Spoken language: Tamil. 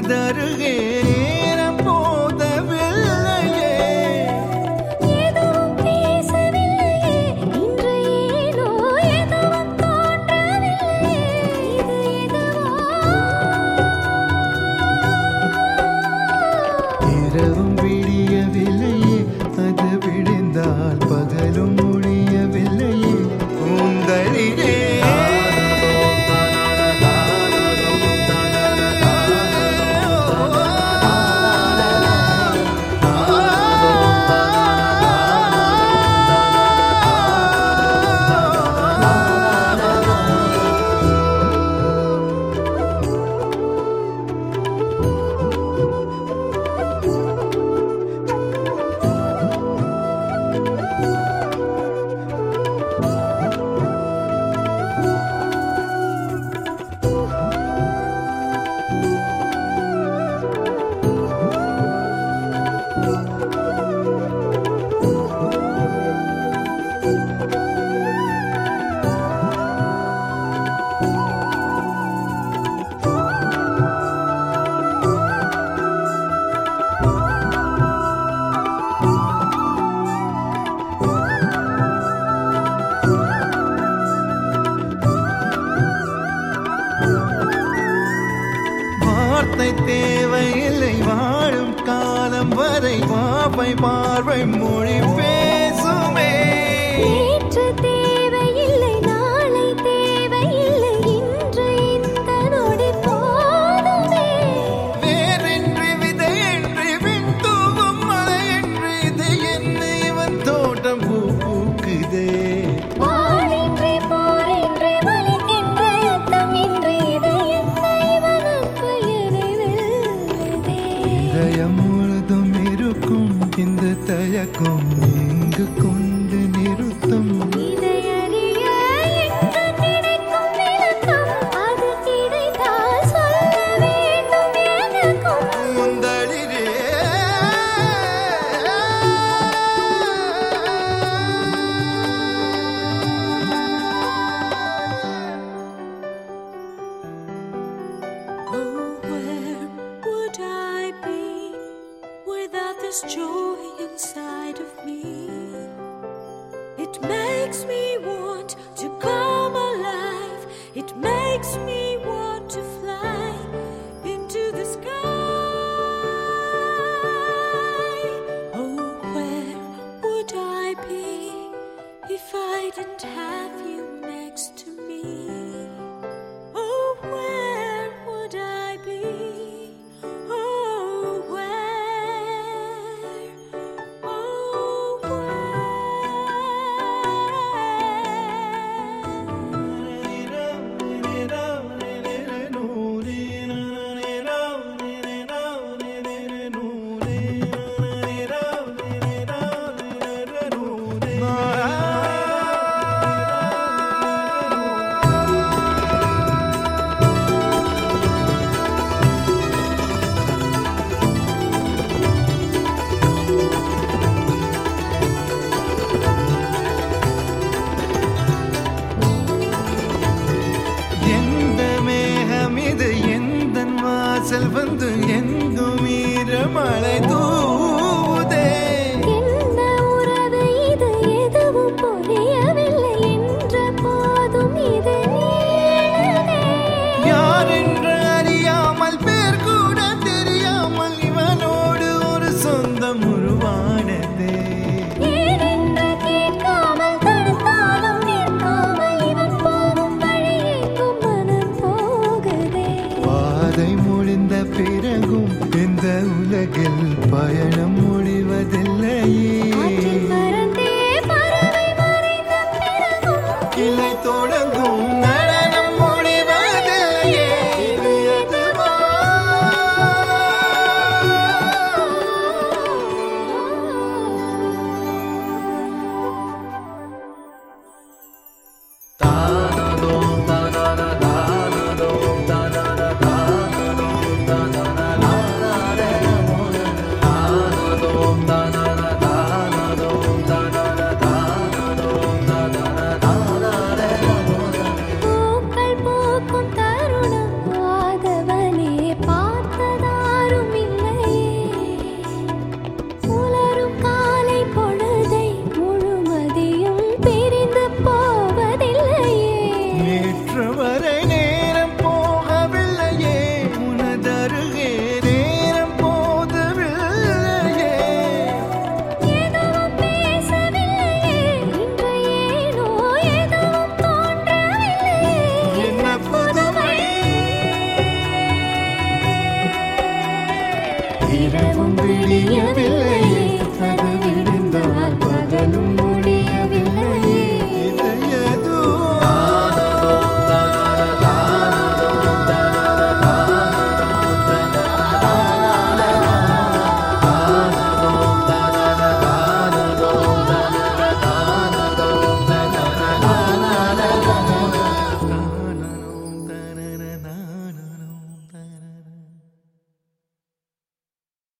உனதருகே நேரம் போதவில்லையே. எதுவும் பேசவில்லையே, இன்று ஏனோ எதுவும் தோன்றவில்லையே. இது எதுவோ இரவும் விடியவில்லையே, அது விடிந்தால் பகலும் முடியவில்லையே. கூந்தலிலே வார்த்தை தேவையில்லை, வாழும் காலம் வரை பாவை பார்வை மொழி பேசுமே. நேற்று தேவையில்லை, நாளை தேவையில்லை, இன்று இந்த நொடி போதுமே. வேறின்றி விதையின்றி விண் தூவும் மழையின்றி இது என்ன இவன் தோட்டம் பூ பூக்குதே. வாளின்றி போரின்றி வலிக்கின்ற யுத்தமின்றி இது என்ன இவனுக்கு எதிரில்லைதே. இதயம் முழுதும் இருக்கும் இந்த தயக்கம் எங்கு கொண்டு நிறுத்தும். இதை அறிய எங்கு கிடைக்கும் விளக்கம், அது கிடைத்தால் சொல்ல வேண்டும் எனக்கும். கூந்தலிலே Oh, where would I be without this joy inside of me? It makes me want to come alive. It makes me want to fly into the sky. Oh, where would I be if I didn't have you next to me? Oh, where would I be? Oh, where? Oh, எந்த மேகம் இது எந்தன் வாசல் வந்து எங்கும் ஈரமழை தூவுதே. என்ன உறவு இது, எதுவும் புரியவில்லை என்ற போதும் இது நீளுதே. யார் என்று அறியாமல் பேர் கூட தெரியாமல் இவனோடு ஒரு சொந்தம் உருவானதே. ஏனென்று கேட்காமல் தடுத்தாலும் நிற்காமல் இவன் போகும் வழியேக்கும் மனம் போகுதே. பாதை முடிந்த பிறகும் இந்த உலகில் பயணம் முடிவதில்லையே. ஆற்றில் பறந்தே பறவை மறைந்த பிறகும் கிளை தொடங்கும் நடனம் முடிவதில்லையே. இது எதுவோ தானதோம் நேற்று வரை நேரம் போகவில்லையே உனதருகே நேரம் போதவில்லையே எதுவும் பேசவில்லையே இன்று ஏனோ எதுவும் தோன்றவில்லையே என்ன புதுமை இரவும் விடியவில்லை